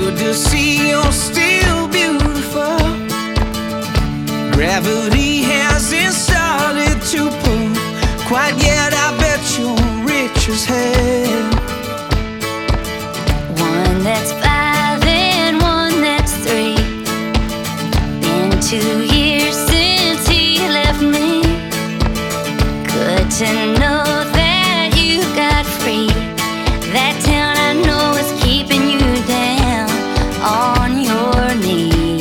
good to see you're still beautiful. Gravity hasn't started to pull quite yet. I bet you're rich as hell. One that's 5 and one that's 3. Been 2 years since he left me. Good to know that you got free. That town I know is keeping you down on your knees.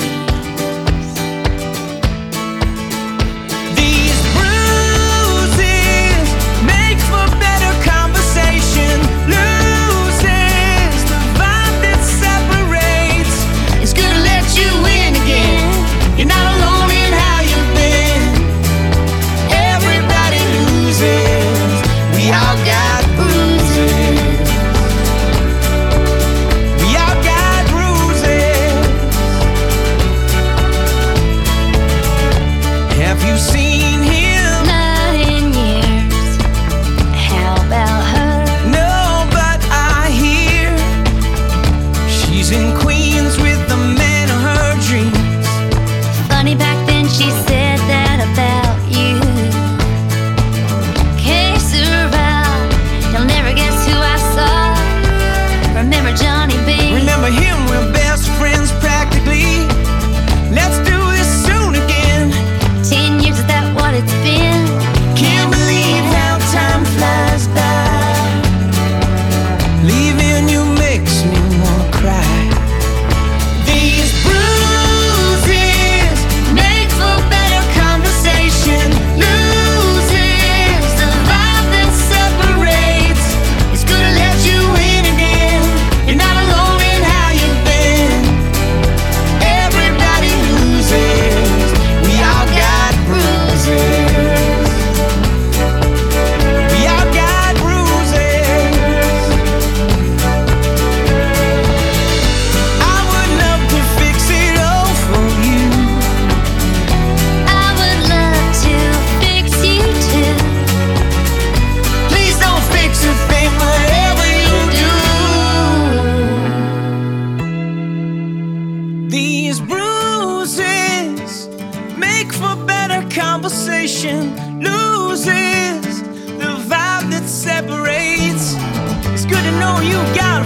These bruises make for better conversation. Loses the vibe that separates. It's good to let you in again. You're not alone in how you've been. Everybody loses. We all got bruises. We all got bruises. Have you seen him? Not in years. How about her? No, but I hear she's in Queens with the man of her dreams. Funny, back then she said that about you. Que sera, you'll never guess who I saw. Remember Johnny B? Remember him, we're best friends practically. Let's do this soon again. 10 years, is that what it's been? Can't believe how time flies by. Leaving you makes me wanna cry. These bruises make for better conversation. Loses the vibe that separates. It's good to let you in again. You're not alone in how you've been. Everybody loses. We all got bruises. We all got bruises. I would love to fix it all for you. I would love to fix you too. Please don't fix a thing, whatever you do. These bruises make for better conversation. Loses the vibe that separates. It's good to know you got